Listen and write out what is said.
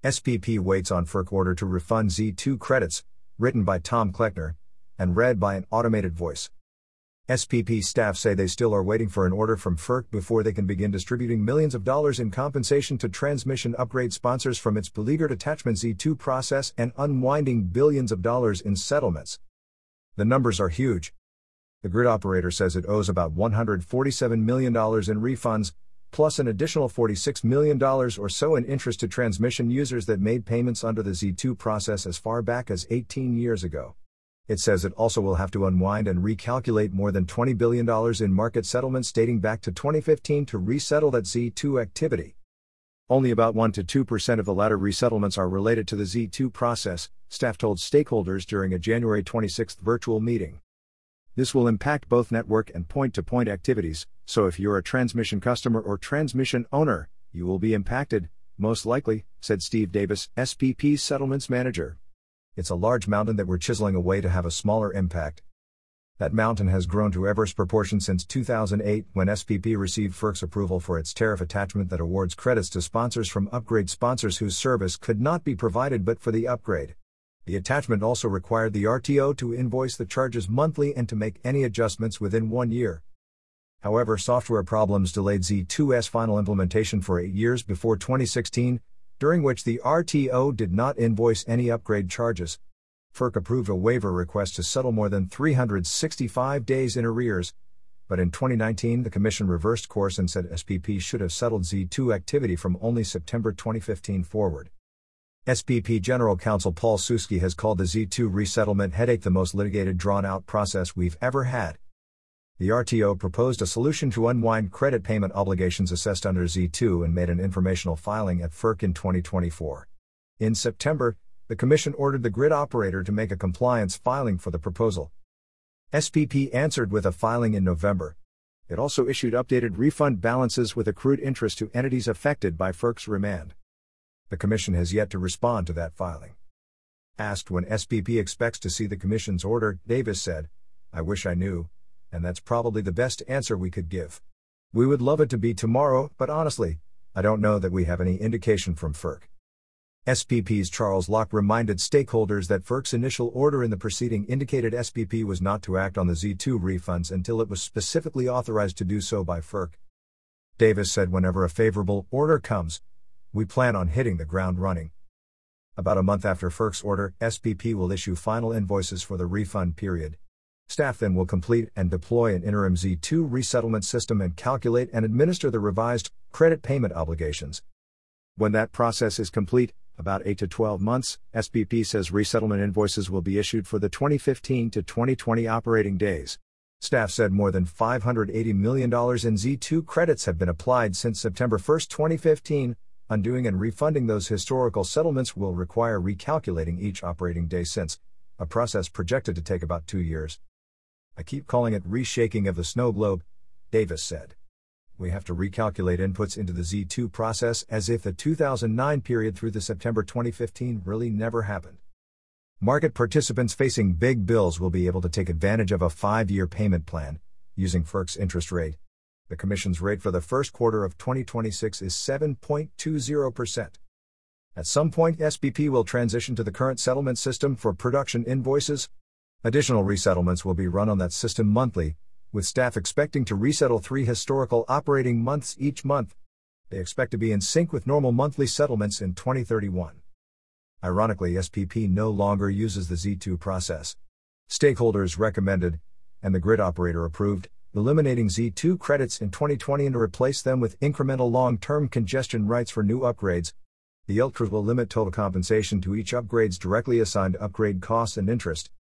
SPP waits on FERC order to refund Z2 credits, written by Tom Kleckner, and read by an automated voice. SPP staff say they still are waiting for an order from FERC before they can begin distributing millions of dollars in compensation to transmission upgrade sponsors from its beleaguered attachment Z2 process and unwinding billions of dollars in settlements. The numbers are huge. The grid operator says it owes about $147 million in refunds, plus an additional $46 million or so in interest to transmission users that made payments under the Z2 process as far back as 18 years ago. It says it also will have to unwind and recalculate more than $20 billion in market settlements dating back to 2015 to resettle that Z2 activity. Only about 1 to 2% of the latter resettlements are related to the Z2 process, staff told stakeholders during a January 26 virtual meeting. This will impact both network and point-to-point activities, so if you're a transmission customer or transmission owner, you will be impacted, most likely, said Steve Davis, SPP's settlements manager. It's a large mountain that we're chiseling away to have a smaller impact. That mountain has grown to Everest proportion since 2008 when SPP received FERC's approval for its tariff attachment that awards credits to sponsors from upgrade sponsors whose service could not be provided but for the upgrade. The attachment also required the RTO to invoice the charges monthly and to make any adjustments within 1 year. However, software problems delayed Z2's final implementation for 8 years before 2016, during which the RTO did not invoice any upgrade charges. FERC approved a waiver request to settle more than 365 days in arrears, but in 2019 the Commission reversed course and said SPP should have settled Z2 activity from only September 2015 forward. SPP General Counsel Paul Suski has called the Z2 resettlement headache the most litigated drawn-out process we've ever had. The RTO proposed a solution to unwind credit payment obligations assessed under Z2 and made an informational filing at FERC in 2024. In September, the Commission ordered the grid operator to make a compliance filing for the proposal. SPP answered with a filing in November. It also issued updated refund balances with accrued interest to entities affected by FERC's remand. The Commission has yet to respond to that filing. Asked when SPP expects to see the Commission's order, Davis said, "I wish I knew, and that's probably the best answer we could give. We would love it to be tomorrow, but honestly, I don't know that we have any indication from FERC." SPP's Charles Locke reminded stakeholders that FERC's initial order in the proceeding indicated SPP was not to act on the Z2 refunds until it was specifically authorized to do so by FERC. Davis said whenever a favorable order comes, we plan on hitting the ground running. About a month after FERC's order, SPP will issue final invoices for the refund period. Staff then will complete and deploy an interim Z2 resettlement system and calculate and administer the revised credit payment obligations. When that process is complete, about 8 to 12 months, SPP says resettlement invoices will be issued for the 2015 to 2020 operating days. Staff said more than $580 million in Z2 credits have been applied since September 1, 2015. Undoing and refunding those historical settlements will require recalculating each operating day since, a process projected to take about 2 years. "I keep calling it reshaking of the snow globe," Davis said. "We have to recalculate inputs into the Z2 process as if the 2009 period through the September 2015 really never happened." Market participants facing big bills will be able to take advantage of a 5-year payment plan, using FERC's interest rate. The Commission's rate for the first quarter of 2026 is 7.20%. At some point, SPP will transition to the current settlement system for production invoices. Additional resettlements will be run on that system monthly, with staff expecting to resettle 3 historical operating months each month. They expect to be in sync with normal monthly settlements in 2031. Ironically, SPP no longer uses the Z2 process. Stakeholders recommended, and the grid operator approved, eliminating Z2 credits in 2020 and to replace them with incremental long-term congestion rights for new upgrades. The ILCRs will limit total compensation to each upgrade's directly assigned upgrade costs and interest.